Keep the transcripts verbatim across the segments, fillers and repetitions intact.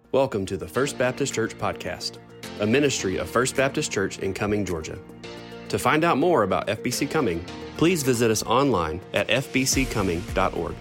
Welcome to the First Baptist Church Podcast, a ministry of First Baptist Church in Cumming, Georgia. To find out more about F B C Cumming, please visit us online at f b c cumming dot org.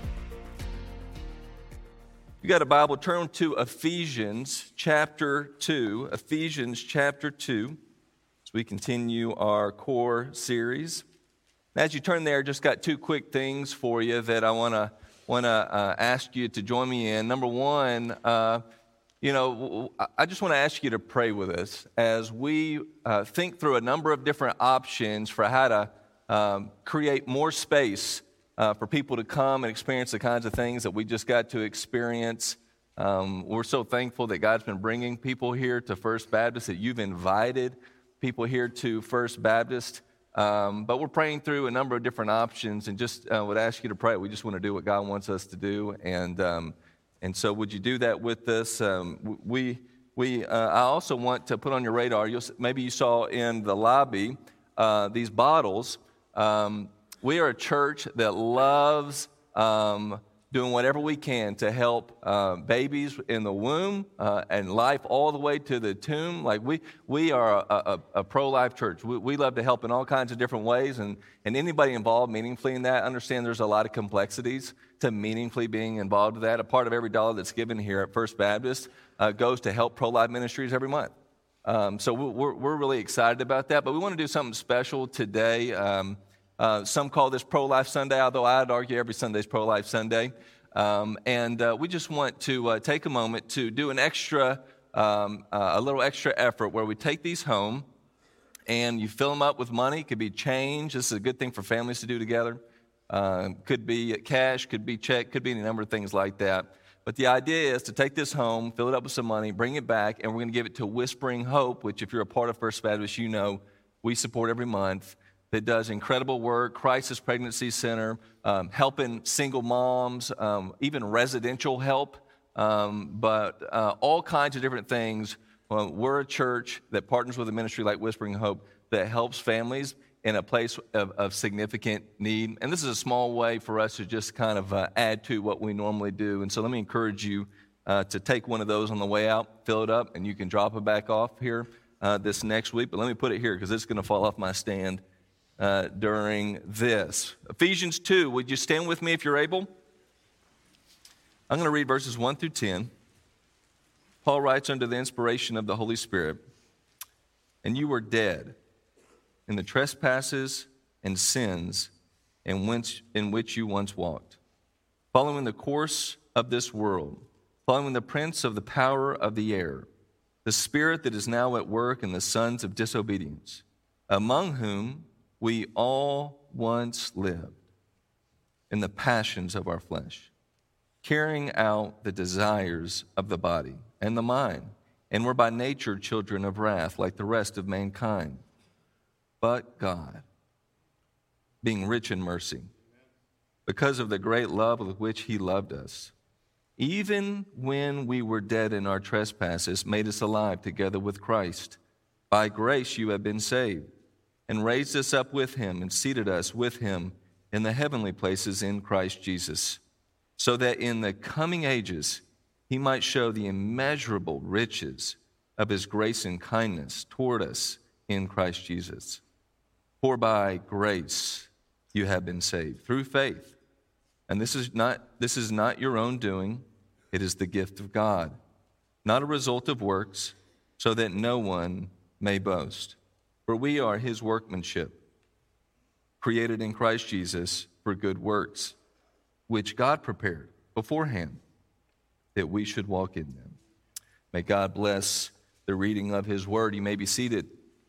You got a Bible, turn to Ephesians chapter two. Ephesians chapter two, as we continue our core series. As you turn there, just got two quick things for you that I want to want to uh, ask you to join me in. Number one, uh, you know, I just want to ask you to pray with us as we uh, think through a number of different options for how to um, create more space uh, for people to come and experience the kinds of things that we just got to experience. Um, we're so thankful that God's been bringing people here to First Baptist, that you've invited people here to First Baptist. Um, but we're praying through a number of different options, and just uh, would ask you to pray. We just want to do what God wants us to do, and um, and so would you do that with us? Um, we we uh, I also want to put on your radar. You'll, maybe you saw in the lobby uh, these bottles. Um, we are a church that loves Um, doing whatever we can to help uh, babies in the womb uh, and life all the way to the tomb. Like we we are a, a, a pro-life church. We, we love to help in all kinds of different ways, and, and anybody involved meaningfully in that, understand there's a lot of complexities to meaningfully being involved with that. A part of every dollar that's given here at First Baptist uh, goes to help pro-life ministries every month. Um, so we're, we're really excited about that, but we want to do something special today. Um, Uh, some call this Pro-Life Sunday, although I'd argue every Sunday is Pro-Life Sunday. Um, and uh, we just want to uh, take a moment to do an extra, um, uh, a little extra effort where we take these home and you fill them up with money. It could be change. This is a good thing for families to do together. Uh, could be cash, could be check, could be any number of things like that. But the idea is to take this home, fill it up with some money, bring it back, and we're going to give it to Whispering Hope, which if you're a part of First Baptist, you know we support every month. That does incredible work, crisis pregnancy center, um, helping single moms, um, even residential help, um, but uh, all kinds of different things. Well, we're a church that partners with a ministry like Whispering Hope that helps families in a place of, of significant need. And this is a small way for us to just kind of uh, add to what we normally do. And so let me encourage you uh, to take one of those on the way out, fill it up, and you can drop it back off here uh, this next week. But let me put it here because it's going to fall off my stand Uh, during this. Ephesians two, would you stand with me if you're able? I'm going to read verses one through ten. Paul writes under the inspiration of the Holy Spirit, "And you were dead in the trespasses and sins in which, in which you once walked, following the course of this world, following the prince of the power of the air, the spirit that is now at work in the sons of disobedience, among whom we all once lived in the passions of our flesh, carrying out the desires of the body and the mind, and were by nature children of wrath like the rest of mankind. But God, being rich in mercy, because of the great love with which he loved us, even when we were dead in our trespasses, made us alive together with Christ. By grace you have been saved, and raised us up with him and seated us with him in the heavenly places in Christ Jesus, so that in the coming ages he might show the immeasurable riches of his grace and kindness toward us in Christ Jesus. For by grace you have been saved through faith. And this is not this is not your own doing, it is the gift of God, not a result of works, so that no one may boast. For we are his workmanship, created in Christ Jesus for good works, which God prepared beforehand that we should walk in them." May God bless the reading of his word. You may be seated.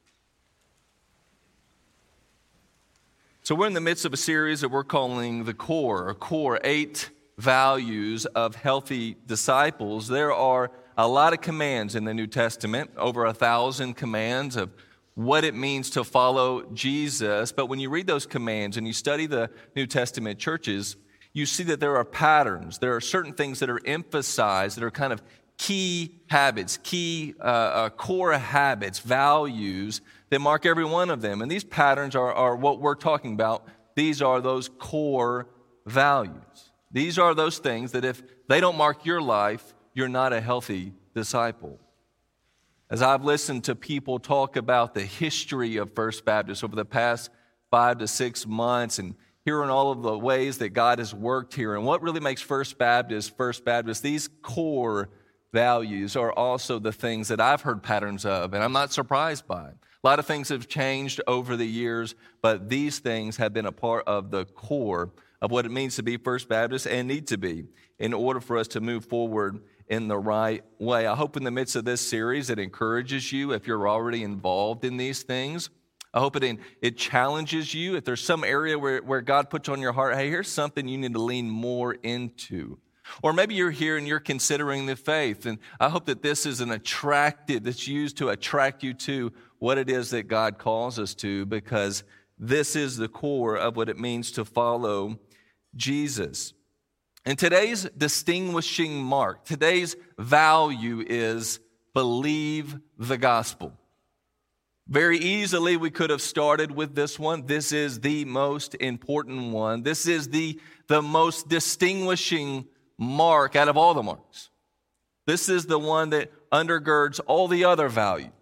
So we're in the midst of a series that we're calling The Core, a core, eight values of healthy disciples. There are a lot of commands in the New Testament, over a thousand commands of what it means to follow Jesus. But when you read those commands and you study the New Testament churches, you see that there are patterns. There are certain things that are emphasized that are kind of key habits, key uh, uh, core habits, values that mark every one of them. And these patterns are, are what we're talking about. These are those core values. These are those things that if they don't mark your life, you're not a healthy disciple. As I've listened to people talk about the history of First Baptist over the past five to six months and hearing all of the ways that God has worked here and what really makes First Baptist First Baptist, these core values are also the things that I've heard patterns of, and I'm not surprised by. A lot of things have changed over the years, but these things have been a part of the core of what it means to be First Baptist and need to be in order for us to move forward in the right way. I hope in the midst of this series it encourages you if you're already involved in these things. I hope it, it challenges you. If there's some area where, where God puts on your heart, hey, here's something you need to lean more into. Or maybe you're here and you're considering the faith, and I hope that this is an attractive, that's used to attract you to what it is that God calls us to, because this is the core of what it means to follow Jesus. And today's distinguishing mark, today's value is believe the gospel. Very easily we could have started with this one. This is the most important one. This is the, the most distinguishing mark out of all the marks. This is the one that undergirds all the other values.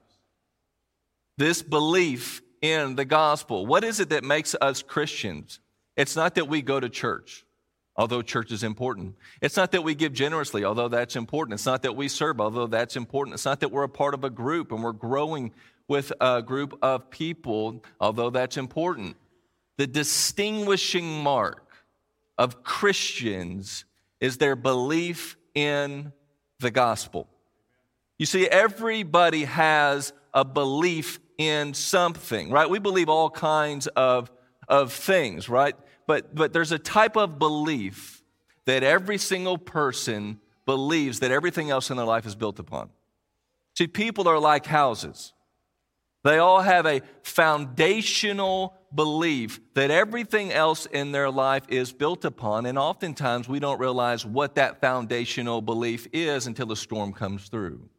This belief in the gospel. What is it that makes us Christians? It's not that we go to church, although church is important. It's not that we give generously, although that's important. It's not that we serve, although that's important. It's not that we're a part of a group and we're growing with a group of people, although that's important. The distinguishing mark of Christians is their belief in the gospel. You see, everybody has a belief in something, right? We believe all kinds of, of things, right? But, but there's a type of belief that every single person believes that everything else in their life is built upon. See, people are like houses. They all have a foundational belief that everything else in their life is built upon, and oftentimes we don't realize what that foundational belief is until the storm comes through.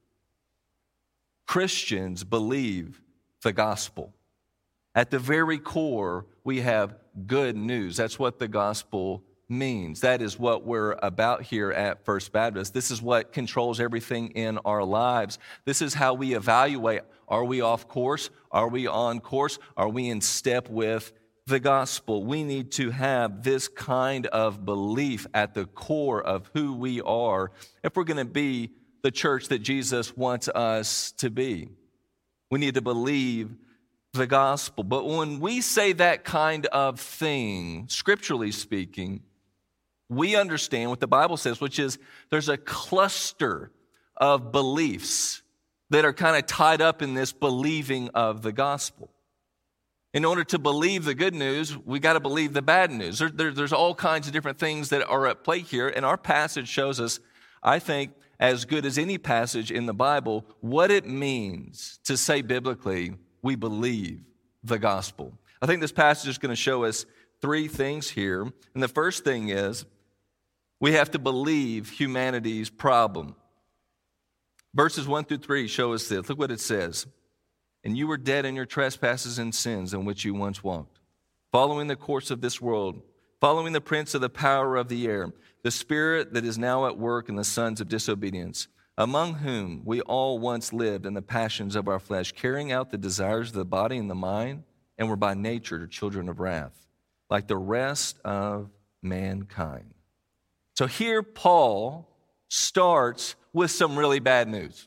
Christians believe the gospel. At the very core, we have good news. That's what the gospel means. That is what we're about here at First Baptist. This is what controls everything in our lives. This is how we evaluate, are we off course? Are we on course? Are we in step with the gospel? We need to have this kind of belief at the core of who we are if we're going to be the church that Jesus wants us to be. We need to believe the gospel. But when we say that kind of thing, scripturally speaking, we understand what the Bible says, which is there's a cluster of beliefs that are kind of tied up in this believing of the gospel. In order to believe the good news, we got to believe the bad news. There, there, there's all kinds of different things that are at play here, and our passage shows us, I think, as good as any passage in the Bible, what it means to say biblically, we believe the gospel. I think this passage is going to show us three things here. And the first thing is, we have to believe humanity's problem. Verses one through three show us this. Look what it says. And you were dead in your trespasses and sins in which you once walked, following the course of this world, following the prince of the power of the air, the spirit that is now at work in the sons of disobedience, among whom we all once lived in the passions of our flesh, carrying out the desires of the body and the mind, and were by nature children of wrath, like the rest of mankind. So here Paul starts with some really bad news.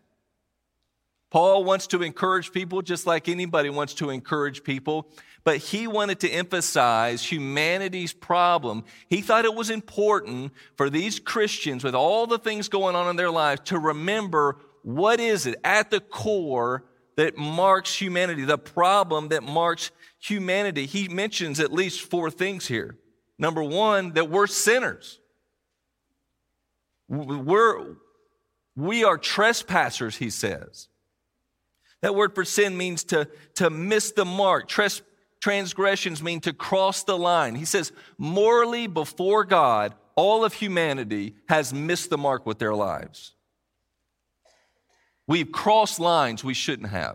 Paul wants to encourage people just like anybody wants to encourage people, but he wanted to emphasize humanity's problem. He thought it was important for these Christians, with all the things going on in their lives, to remember what is it at the core that marks humanity, the problem that marks humanity. He mentions at least four things here. Number one, that we're sinners. We're, we are trespassers, he says. That word for sin means to, to miss the mark. Tres, transgressions mean to cross the line. He says, morally before God, all of humanity has missed the mark with their lives. We've crossed lines we shouldn't have.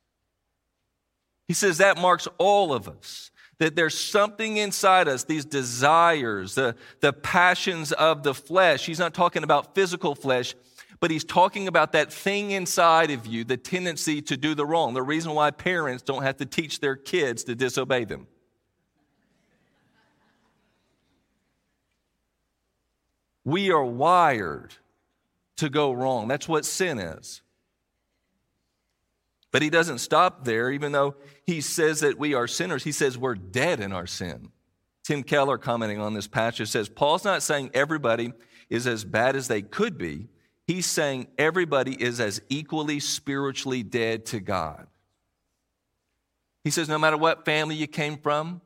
He says that marks all of us. That there's something inside us, these desires, the, the passions of the flesh. He's not talking about physical flesh, but he's talking about that thing inside of you, the tendency to do the wrong, the reason why parents don't have to teach their kids to disobey them. We are wired to go wrong. That's what sin is. But he doesn't stop there, even though he says that we are sinners. He says we're dead in our sin. Tim Keller, commenting on this passage, says, Paul's not saying everybody is as bad as they could be. He's saying everybody is as equally spiritually dead to God. He says no matter what family you came from,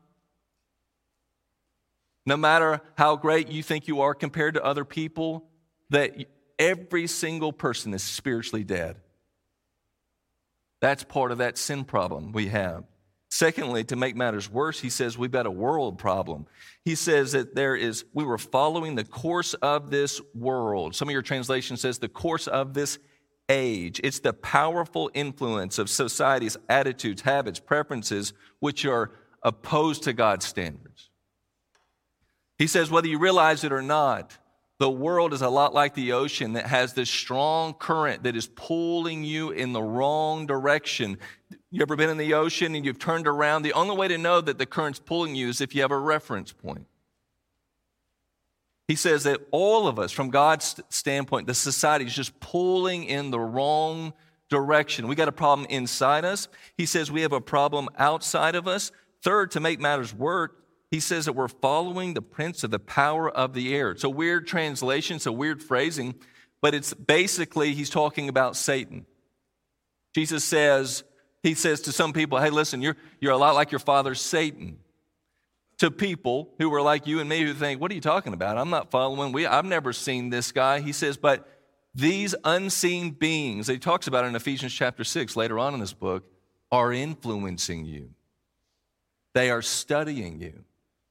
no matter how great you think you are compared to other people, that every single person is spiritually dead. That's part of that sin problem we have. Secondly, to make matters worse, he says we've got a world problem. He says that there is, we were following the course of this world. Some of your translation says the course of this age. It's the powerful influence of society's attitudes, habits, preferences, which are opposed to God's standards. He says whether you realize it or not, the world is a lot like the ocean that has this strong current that is pulling you in the wrong direction. You ever been in the ocean and you've turned around? The only way to know that the current's pulling you is if you have a reference point. He says that all of us, from God's standpoint, the society is just pulling in the wrong direction. We got a problem inside us. He says we have a problem outside of us. Third, to make matters worse, he says that we're following the prince of the power of the air. It's a weird translation, it's a weird phrasing, but it's basically he's talking about Satan. Jesus says, he says to some people, hey, listen, you're, you're a lot like your father, Satan. To people who were like you and me who think, what are you talking about? I'm not following. We, I've never seen this guy. He says, but these unseen beings, that he talks about in Ephesians chapter six, later on in this book, are influencing you. They are studying you.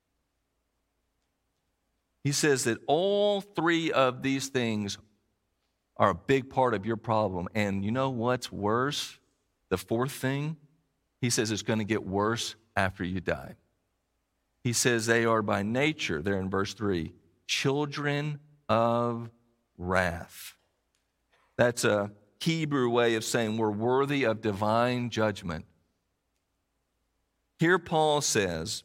He says that all three of these things are a big part of your problem. And you know what's worse? The fourth thing, he says it's going to get worse after you die. He says they are by nature, there in verse three, children of wrath. That's a Hebrew way of saying we're worthy of divine judgment. Here Paul says,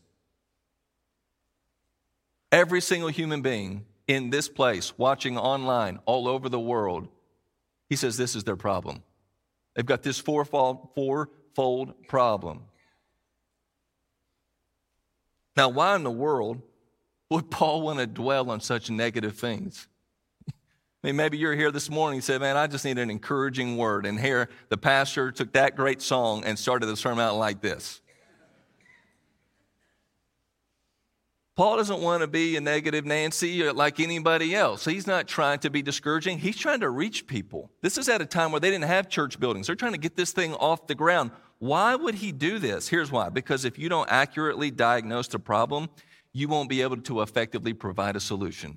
every single human being in this place, watching online, all over the world, he says this is their problem. They've got this fourfold, fourfold problem. Now, why in the world would Paul want to dwell on such negative things? I mean, maybe you're here this morning and said, man, I just need an encouraging word. And here, the pastor took that great song and started the sermon out like this. Paul doesn't want to be a negative Nancy like anybody else. He's not trying to be discouraging. He's trying to reach people. This is at a time where they didn't have church buildings. They're trying to get this thing off the ground. Why would he do this? Here's why. Because if you don't accurately diagnose the problem, you won't be able to effectively provide a solution.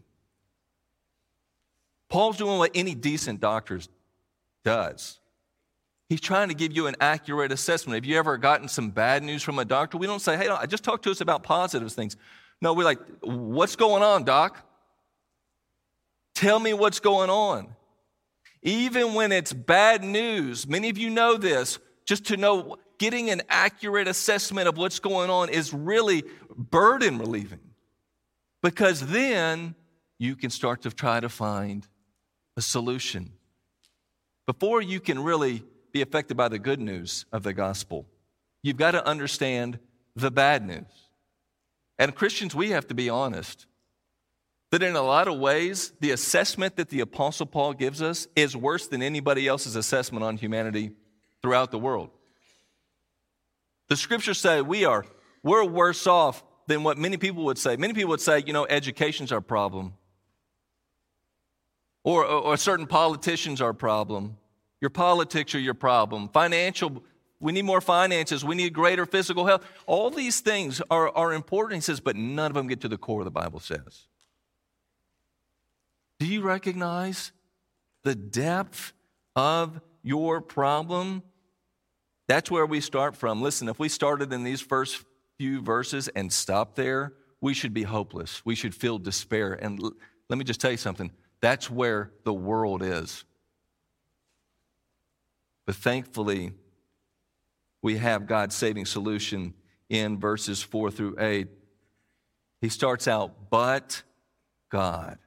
Paul's doing what any decent doctor does. He's trying to give you an accurate assessment. Have you ever gotten some bad news from a doctor? We don't say, hey, just talk to us about positive things. No, we're like, what's going on, doc? Tell me what's going on. Even when it's bad news, many of you know this, just to know getting an accurate assessment of what's going on is really burden relieving. Because then you can start to try to find a solution. Before you can really be affected by the good news of the gospel, you've got to understand the bad news. And Christians, we have to be honest that in a lot of ways, the assessment that the Apostle Paul gives us is worse than anybody else's assessment on humanity throughout the world. The scriptures say we are, we're worse off than what many people would say. Many people would say, you know, education's our problem. Or, or, or certain politicians are our problem. Your politics are your problem. Financial We need more finances. We need greater physical health. All these things are, are important, he says, but none of them get to the core, the Bible says. Do you recognize the depth of your problem? That's where we start from. Listen, if we started in these first few verses and stopped there, we should be hopeless. We should feel despair. And l- let me just tell you something. That's where the world is. But thankfully, we have God's saving solution in verses four through eight. He starts out, but God,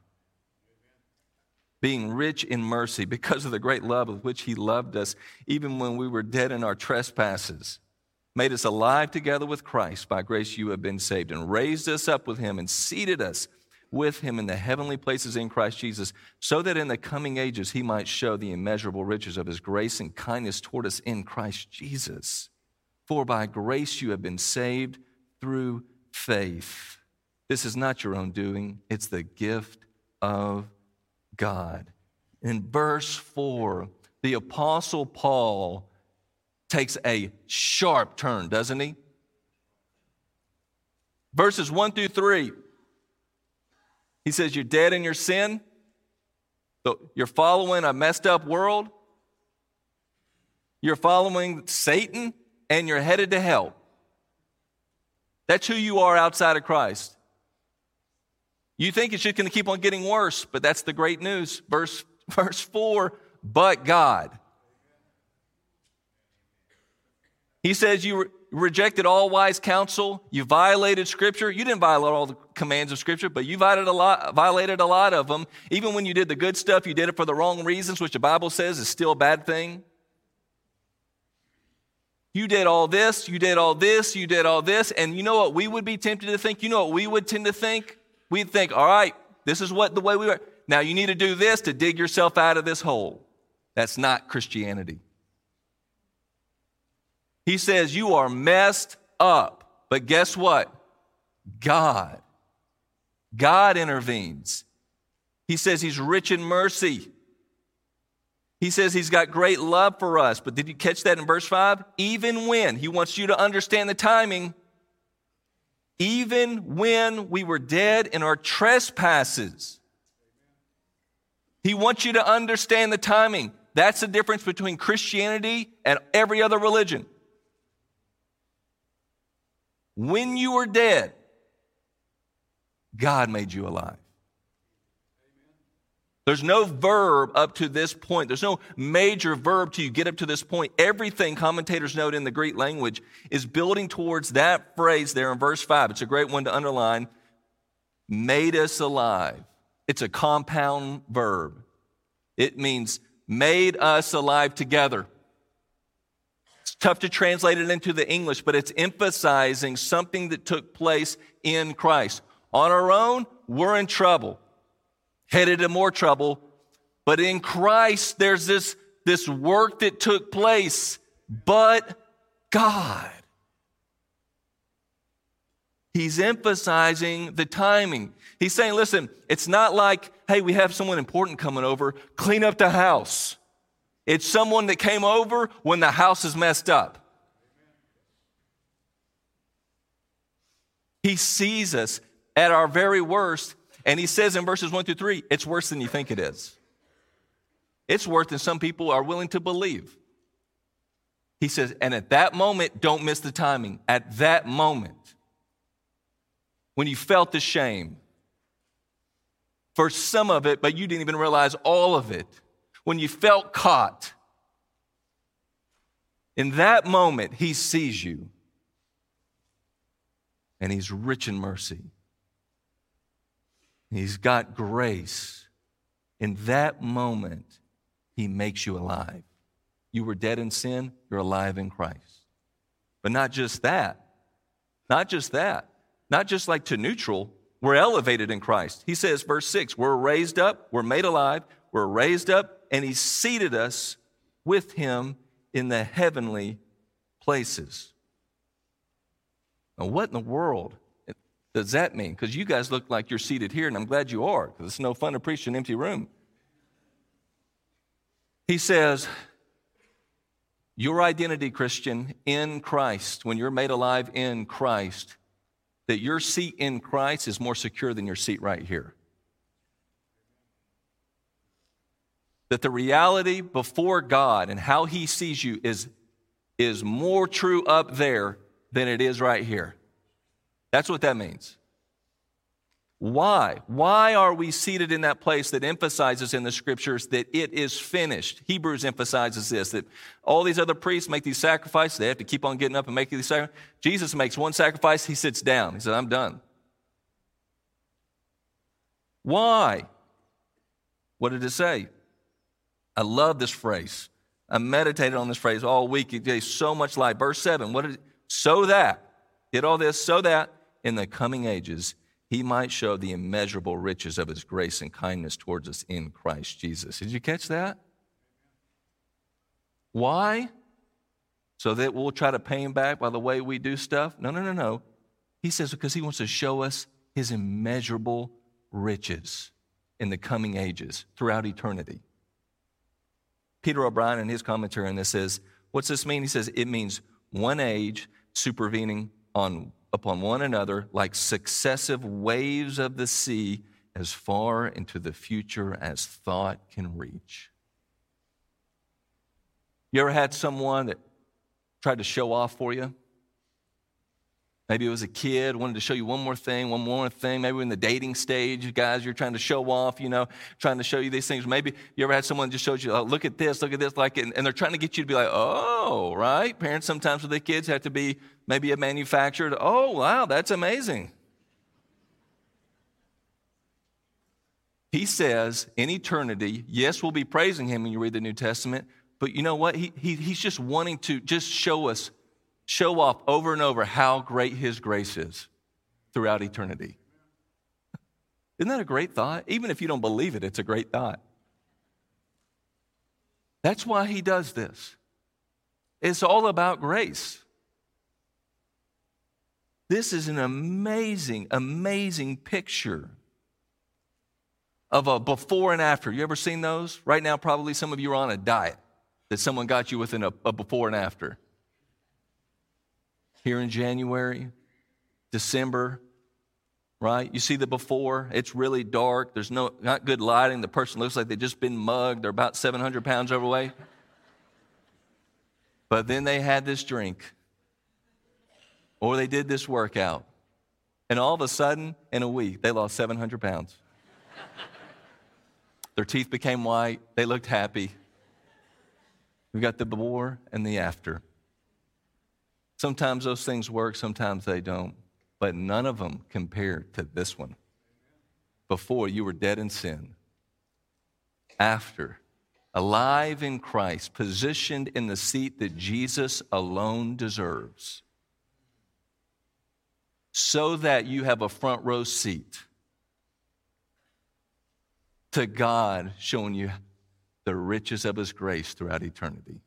being rich in mercy because of the great love with which he loved us, even when we were dead in our trespasses, made us alive together with Christ. By grace you have been saved, and raised us up with him and seated us with him in the heavenly places in Christ Jesus, so that in the coming ages he might show the immeasurable riches of his grace and kindness toward us in Christ Jesus. For by grace you have been saved through faith. This is not your own doing, it's the gift of God. In verse four, the Apostle Paul takes a sharp turn, doesn't he? Verses one through three, he says, you're dead in your sin. You're following a messed up world. You're following Satan, and you're headed to hell. That's who you are outside of Christ. You think it's just going to keep on getting worse, but that's the great news. Verse, verse four, but God. He says you re- rejected all wise counsel. You violated Scripture. You didn't violate all the commands of Scripture, but you violated a lot, violated a lot of them. Even when you did the good stuff, you did it for the wrong reasons, which the Bible says is still a bad thing. You did all this, you did all this, you did all this, and you know what we would be tempted to think? You know what we would tend to think? We'd think, all right, this is what the way we are. Now you need to do this to dig yourself out of this hole. That's not Christianity. He says you are messed up, but guess what? God. God intervenes. He says he's rich in mercy. He says he's got great love for us. But did you catch that in verse five? Even when, he wants you to understand the timing. Even when we were dead in our trespasses. He wants you to understand the timing. That's the difference between Christianity and every other religion. When you were dead, God made you alive. There's no verb up to this point. There's no major verb till you get up to this point. Everything, commentators note in the Greek language, is building towards that phrase there in verse five. It's a great one to underline. Made us alive. It's a compound verb. It means made us alive together. It's tough to translate it into the English, but it's emphasizing something that took place in Christ. On our own, we're in trouble. Headed to more trouble. But in Christ, there's this, this work that took place. But God. He's emphasizing the timing. He's saying, listen, it's not like, hey, we have someone important coming over, clean up the house. It's someone that came over when the house is messed up. He sees us at our very worst. And he says in verses one through three, it's worse than you think it is. It's worse than some people are willing to believe. He says, and at that moment, don't miss the timing. At that moment, when you felt the shame, for some of it, but you didn't even realize all of it, when you felt caught, in that moment, he sees you. And he's rich in mercy. He's got grace. In that moment, he makes you alive. You were dead in sin, you're alive in Christ. But not just that. Not just that. Not just like to neutral, we're elevated in Christ. He says, verse six, we're raised up, we're made alive, we're raised up, and he seated us with him in the heavenly places. Now, what in the world does that mean? Because you guys look like you're seated here, and I'm glad you are, because it's no fun to preach in an empty room. He says, your identity, Christian, in Christ, when you're made alive in Christ, that your seat in Christ is more secure than your seat right here. That the reality before God and how he sees you is, is more true up there than it is right here. That's what that means. Why? Why are we seated in that place that emphasizes in the scriptures that it is finished? Hebrews emphasizes this, that all these other priests make these sacrifices. They have to keep on getting up and making these sacrifices. Jesus makes one sacrifice. He sits down. He said, I'm done. Why? What did it say? I love this phrase. I meditated on this phrase all week. It gave so much light. Verse seven, what did it? So that, did all this, so that in the coming ages, he might show the immeasurable riches of his grace and kindness towards us in Christ Jesus. Did you catch that? Why? So that we'll try to pay him back by the way we do stuff? No, no, no, no. He says because he wants to show us his immeasurable riches in the coming ages throughout eternity. Peter O'Brien in his commentary on this says, what's this mean? He says it means one age supervening on upon one another like successive waves of the sea as far into the future as thought can reach. You ever had someone that tried to show off for you? Maybe it was a kid, wanted to show you one more thing, one more thing. Maybe in the dating stage, guys, you're trying to show off, you know, trying to show you these things. Maybe you ever had someone just showed you, oh, look at this, look at this, like, and, and they're trying to get you to be like, oh, right? Parents sometimes with their kids have to be maybe a manufactured, oh, wow, that's amazing. He says in eternity, yes, we'll be praising him when you read the New Testament, but you know what? He, he he's just wanting to just show us, show off over and over how great his grace is throughout eternity. Isn't that a great thought? Even if you don't believe it, it's a great thought. That's why he does this. It's all about grace. This is an amazing, amazing picture of a before and after. You ever seen those? Right now, probably some of you are on a diet that someone got you within a, a before and after. Here in January, December, right? You see the before, it's really dark. There's no not good lighting. The person looks like they've just been mugged. They're about seven hundred pounds overweight. But then they had this drink, or they did this workout, and all of a sudden, in a week, they lost seven hundred pounds. Their teeth became white. They looked happy. We got the before and the after. Sometimes those things work, sometimes they don't. But none of them compare to this one. Before, you were dead in sin. After, alive in Christ, positioned in the seat that Jesus alone deserves. So that you have a front row seat to God showing you the riches of his grace throughout eternity.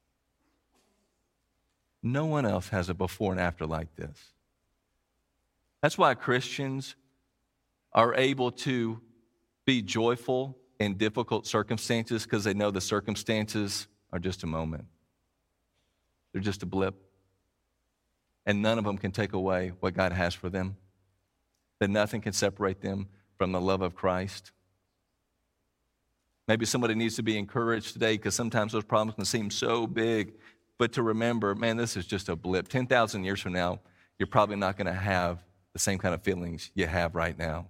No one else has a before and after like this. That's why Christians are able to be joyful in difficult circumstances, because they know the circumstances are just a moment. They're just a blip. And none of them can take away what God has for them. That nothing can separate them from the love of Christ. Maybe somebody needs to be encouraged today, because sometimes those problems can seem so big. But to remember, man, this is just a blip. ten thousand years from now, you're probably not going to have the same kind of feelings you have right now.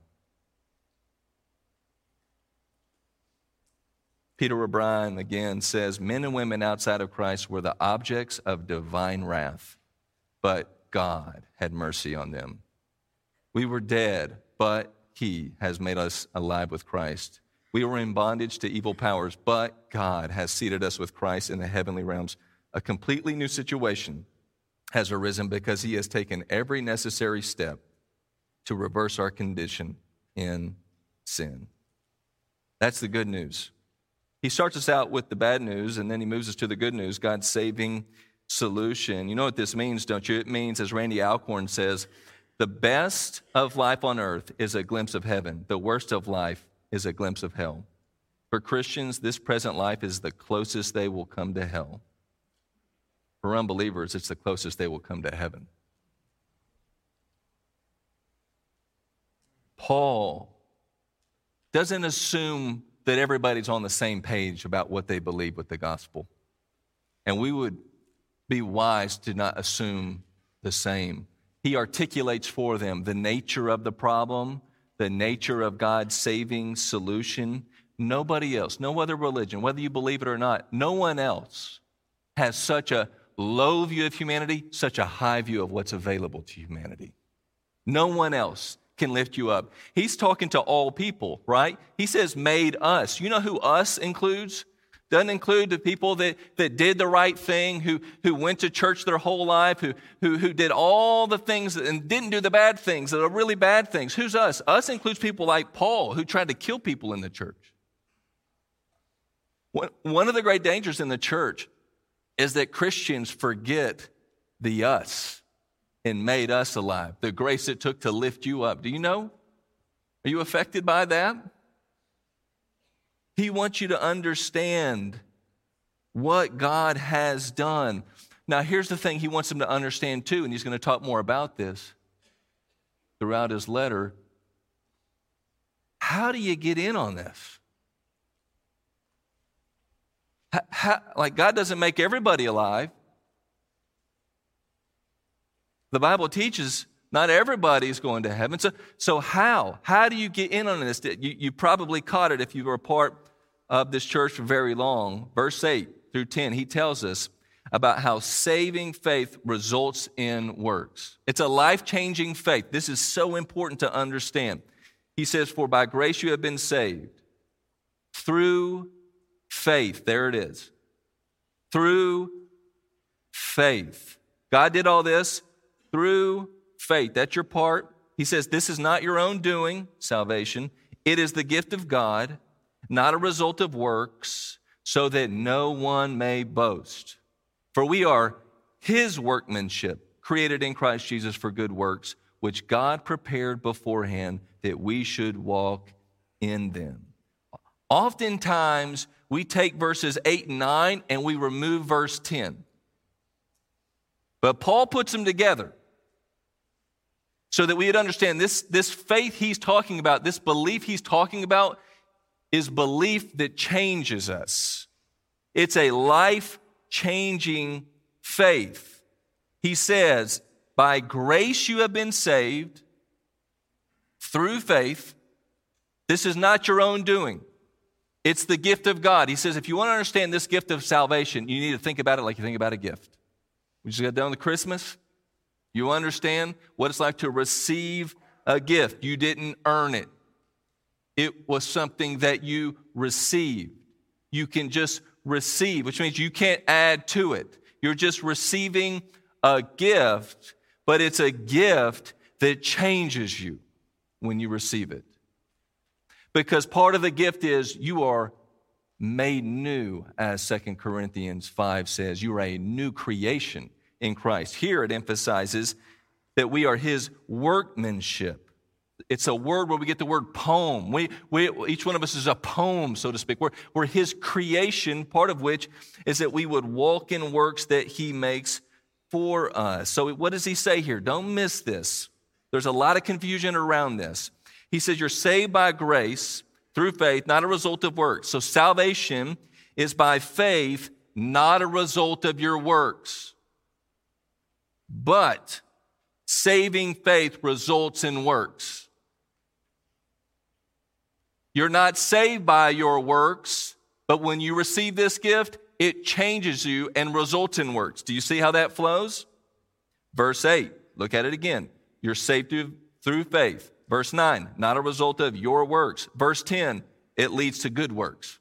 Peter O'Brien again says, men and women outside of Christ were the objects of divine wrath, but God had mercy on them. We were dead, but he has made us alive with Christ. We were in bondage to evil powers, but God has seated us with Christ in the heavenly realms. A completely new situation has arisen because he has taken every necessary step to reverse our condition in sin. That's the good news. He starts us out with the bad news, and then he moves us to the good news, God's saving solution. You know what this means, don't you? It means, as Randy Alcorn says, the best of life on earth is a glimpse of heaven. The worst of life is a glimpse of hell. For Christians, this present life is the closest they will come to hell. For unbelievers, it's the closest they will come to heaven. Paul doesn't assume that everybody's on the same page about what they believe with the gospel. And we would be wise to not assume the same. He articulates for them the nature of the problem, the nature of God's saving solution, nobody else, no other religion, whether you believe it or not, no one else has such a low view of humanity, such a high view of what's available to humanity. No one else can lift you up. He's talking to all people, right? He says made us. You know who us includes? Doesn't include the people that, that did the right thing, who, who went to church their whole life, who, who, who did all the things and didn't do the bad things, that are really bad things. Who's us? Us includes people like Paul, who tried to kill people in the church. One, one of the great dangers in the church is that Christians forget the us and made us alive, the grace it took to lift you up. Do you know? Are you affected by that? He wants you to understand what God has done. Now, here's the thing he wants them to understand too, and he's going to talk more about this throughout his letter. How do you get in on this? How, how, like, God doesn't make everybody alive. The Bible teaches not everybody's going to heaven. So, so how? How do you get in on this? You, you probably caught it if you were a part of this church for very long. Verse eight through ten, he tells us about how saving faith results in works. It's a life-changing faith. This is so important to understand. He says, for by grace you have been saved through faith. There it is. Through faith. God did all this through faith. That's your part. He says, this is not your own doing, salvation. It is the gift of God, not a result of works, so that no one may boast. For we are his workmanship, created in Christ Jesus for good works, which God prepared beforehand that we should walk in them. Oftentimes, we take verses eight and nine and we remove verse ten. But Paul puts them together so that we would understand this, this faith he's talking about, this belief he's talking about, is belief that changes us. It's a life-changing faith. He says, by grace you have been saved through faith. This is not your own doing. It's the gift of God. He says, if you want to understand this gift of salvation, you need to think about it like you think about a gift. We just got done with Christmas. You understand what it's like to receive a gift. You didn't earn it. It was something that you received. You can just receive, which means you can't add to it. You're just receiving a gift, but it's a gift that changes you when you receive it. Because part of the gift is you are made new, as Second Corinthians five says. You are a new creation in Christ. Here it emphasizes that we are his workmanship. It's a word where we get the word poem. We, we, each one of us is a poem, so to speak. We're, we're his creation, part of which is that we would walk in works that he makes for us. So what does he say here? Don't miss this. There's a lot of confusion around this. He says you're saved by grace through faith, not a result of works. So salvation is by faith, not a result of your works. But saving faith results in works. You're not saved by your works, but when you receive this gift, it changes you and results in works. Do you see how that flows? Verse eight, look at it again. You're saved through, through faith. Verse nine, not a result of your works. Verse ten, it leads to good works.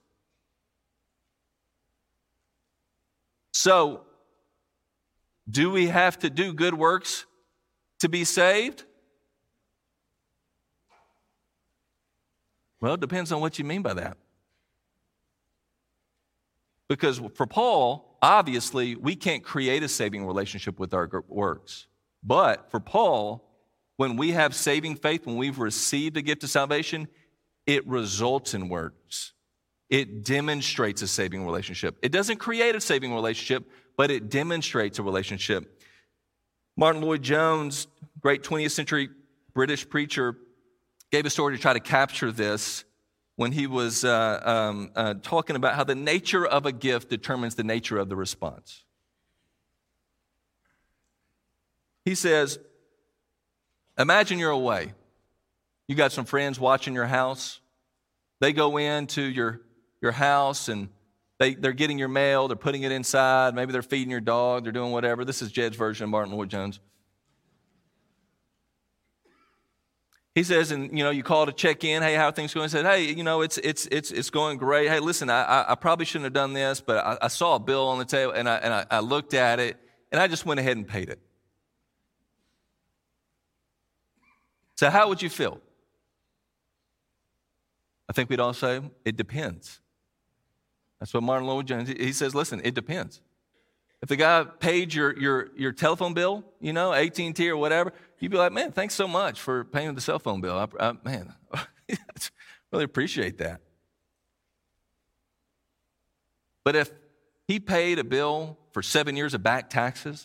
So, do we have to do good works to be saved? Well, it depends on what you mean by that. Because for Paul, obviously, we can't create a saving relationship with our works. But for Paul, when we have saving faith, when we've received a gift of salvation, it results in works. It demonstrates a saving relationship. It doesn't create a saving relationship, but it demonstrates a relationship. Martin Lloyd-Jones, great twentieth century British preacher, gave a story to try to capture this when he was uh, um, uh, talking about how the nature of a gift determines the nature of the response. He says, imagine you're away. You got some friends watching your house. They go into your, your house and they, they're getting your mail. They're putting it inside. Maybe they're feeding your dog. They're doing whatever. This is Jed's version of Martin Lloyd-Jones. He says, and you know, you call to check in. Hey, how are things going? He said, hey, you know, it's it's it's it's going great. Hey, listen, I I probably shouldn't have done this, but I, I saw a bill on the table and I and I, I looked at it and I just went ahead and paid it. So how would you feel? I think we'd all say it depends. That's what Martin Lloyd-Jones, he says, listen, it depends. If the guy paid your your your telephone bill, you know, A T and T or whatever, you'd be like, man, thanks so much for paying the cell phone bill. I, I, man, I really appreciate that. But if he paid a bill for seven years of back taxes,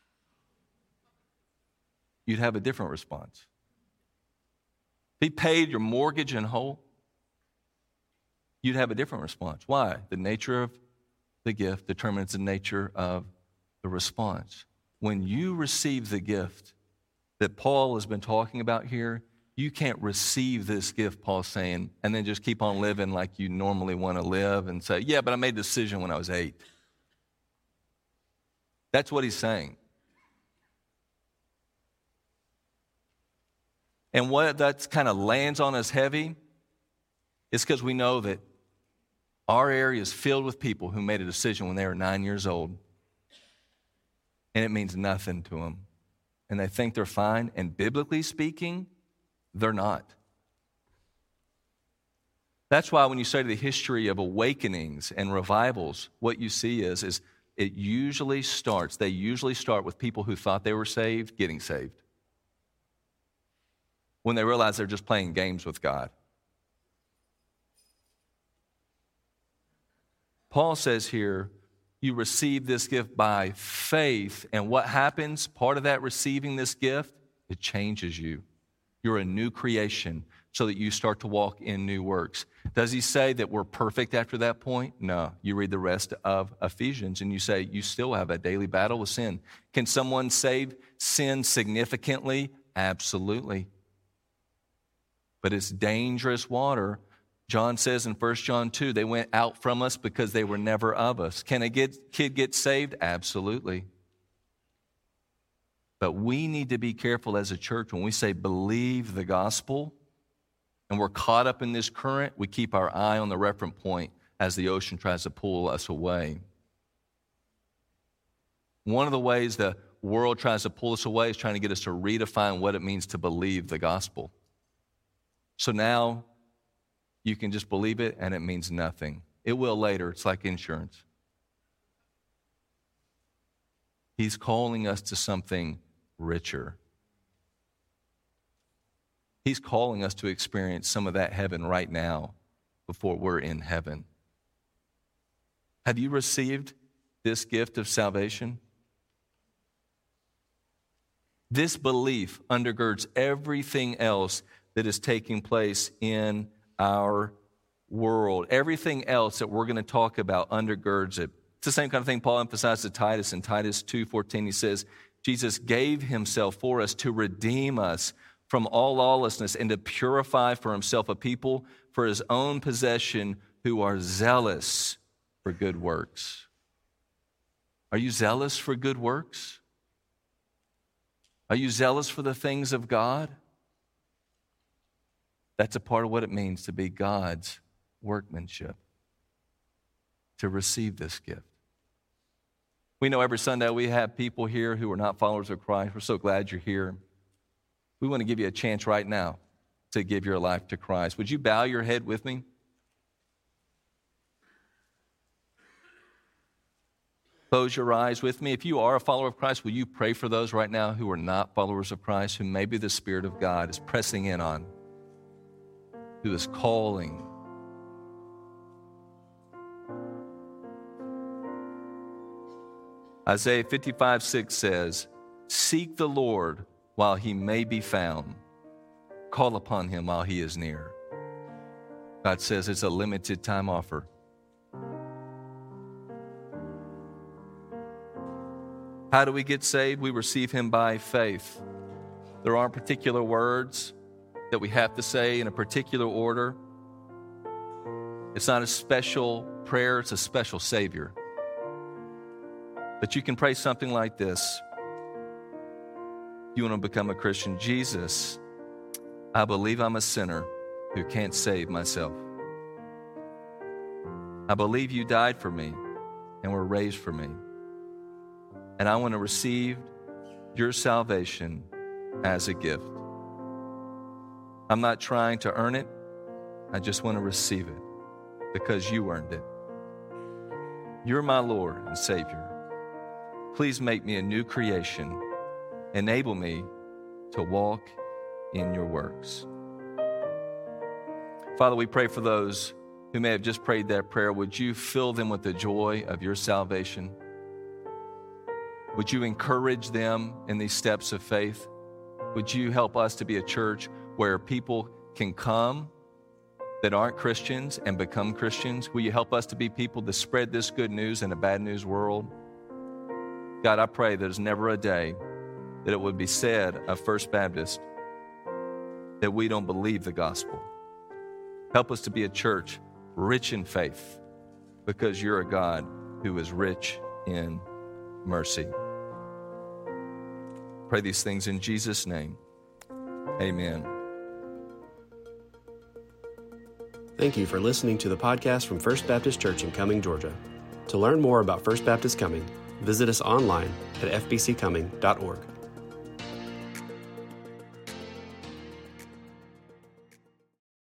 you'd have a different response. If he paid your mortgage in whole, you'd have a different response. Why? The nature of the gift determines the nature of the response. When you receive the gift that Paul has been talking about here, you can't receive this gift, Paul's saying, and then just keep on living like you normally want to live and say, yeah, but I made a decision when I was eight. That's what he's saying. And what that kind of lands on us heavy is because we know that our area is filled with people who made a decision when they were nine years old, and it means nothing to them. And they think they're fine, and biblically speaking, they're not. That's why when you study the history of awakenings and revivals, what you see is, is it usually starts, they usually start with people who thought they were saved getting saved, when they realize they're just playing games with God. Paul says here, you receive this gift by faith. And what happens? Part of that receiving this gift, it changes you. You're a new creation so that you start to walk in new works. Does he say that we're perfect after that point? No. You read the rest of Ephesians and you say you still have a daily battle with sin. Can someone save sin significantly? Absolutely. But it's dangerous water. John says in First John two, they went out from us because they were never of us. Can a kid get saved? Absolutely. But we need to be careful as a church when we say believe the gospel and we're caught up in this current, we keep our eye on the reference point as the ocean tries to pull us away. One of the ways the world tries to pull us away is trying to get us to redefine what it means to believe the gospel. So now, you can just believe it and it means nothing. It will later. It's like insurance. He's calling us to something richer. He's calling us to experience some of that heaven right now before we're in heaven. Have you received this gift of salvation? This belief undergirds everything else that is taking place in our world. Everything else that we're going to talk about undergirds it. It's the same kind of thing Paul emphasized to Titus in Titus two fourteen. He says, Jesus gave himself for us to redeem us from all lawlessness and to purify for himself a people for his own possession who are zealous for good works. Are you zealous for good works? Are you zealous for the things of God? That's a part of what it means to be God's workmanship, to receive this gift. We know every Sunday we have people here who are not followers of Christ. We're so glad you're here. We want to give you a chance right now to give your life to Christ. Would you bow your head with me? Close your eyes with me. If you are a follower of Christ, will you pray for those right now who are not followers of Christ, who maybe the Spirit of God is pressing in on, who is calling? Isaiah fifty-five six says, seek the Lord while he may be found. Call upon him while he is near. God says it's a limited time offer. How do we get saved? We receive him by faith. There aren't particular words. that we have to say in a particular order. It's not a special prayer, it's a special Savior. But you can pray something like this. You want to become a Christian. Jesus, I believe I'm a sinner who can't save myself. I believe you died for me and were raised for me. And I want to receive your salvation as a gift. I'm not trying to earn it. I just want to receive it because you earned it. You're my Lord and Savior. Please make me a new creation. Enable me to walk in your works. Father, we pray for those who may have just prayed that prayer. Would you fill them with the joy of your salvation? Would you encourage them in these steps of faith? Would you help us to be a church where people can come that aren't Christians and become Christians? Will you help us to be people that spread this good news in a bad news world? God, I pray there's never a day that it would be said of First Baptist that we don't believe the gospel. Help us to be a church rich in faith because you're a God who is rich in mercy. Pray these things in Jesus' name. Amen. Thank you for listening to the podcast from First Baptist Church in Cumming, Georgia. To learn more about First Baptist Cumming, visit us online at f b c cumming dot org.